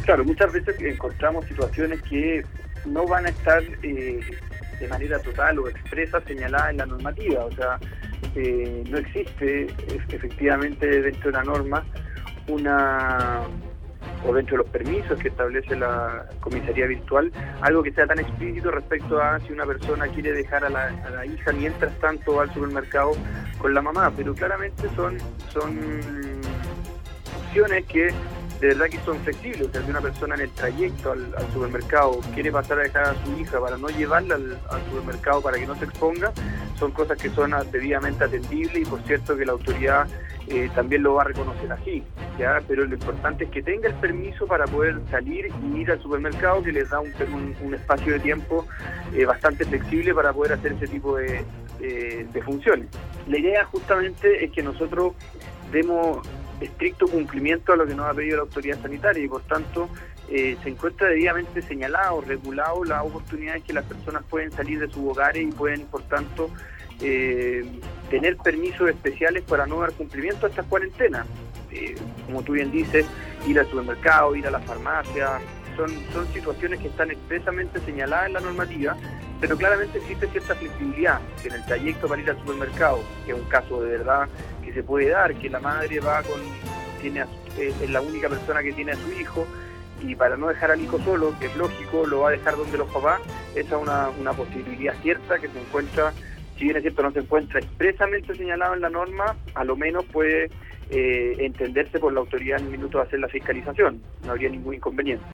Claro, muchas veces encontramos situaciones que no van a estar de manera total o expresa señaladas en la normativa, o sea, no existe efectivamente dentro de la norma o dentro de los permisos que establece la comisaría virtual, algo que sea tan explícito respecto a si una persona quiere dejar a la hija mientras tanto al supermercado con la mamá, pero claramente son opciones que de verdad que son flexibles. O sea, si una persona en el trayecto al supermercado quiere pasar a dejar a su hija para no llevarla al supermercado para que no se exponga, son cosas que son debidamente atendibles y por cierto que la autoridad también lo va a reconocer así, ¿ya? Pero lo importante es que tenga el permiso para poder salir y ir al supermercado, que les da un espacio de tiempo bastante flexible para poder hacer ese tipo de funciones. La idea justamente es que nosotros demos estricto cumplimiento a lo que nos ha pedido la autoridad sanitaria y por tanto se encuentra debidamente señalado, regulado las oportunidades que las personas pueden salir de sus hogares y pueden por tanto tener permisos especiales para no dar cumplimiento a estas cuarentenas. Como tú bien dices, ir al supermercado, ir a la farmacia, son situaciones que están expresamente señaladas en la normativa, pero claramente existe cierta flexibilidad, que en el trayecto para ir al supermercado, que es un caso de verdad que se puede dar, que la madre es la única persona que tiene a su hijo, y para no dejar al hijo solo, que es lógico, lo va a dejar donde los papás. Esa es una posibilidad cierta que se encuentra, si bien es cierto no se encuentra expresamente señalado en la norma, a lo menos puede entenderse por la autoridad en el minuto de hacer la fiscalización, no habría ningún inconveniente.